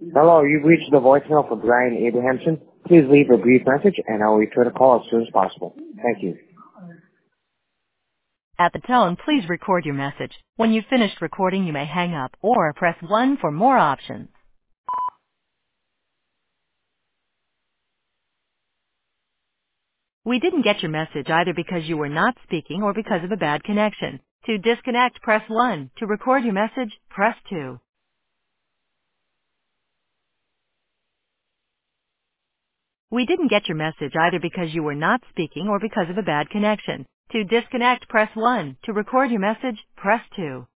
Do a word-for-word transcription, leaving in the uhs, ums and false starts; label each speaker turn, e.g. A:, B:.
A: Hello, you've reached the voicemail for Brian Abrahamson. Please leave a brief message and I'll return the call as soon as possible. Thank you.
B: At the tone, please record your message. When you've finished recording, you may hang up or press one for more options. We didn't get your message either because you were not speaking or because of a bad connection. To disconnect, press one. To record your message, press two. We didn't get your message either because you were not speaking or because of a bad connection. To disconnect, press one. To record your message, press two.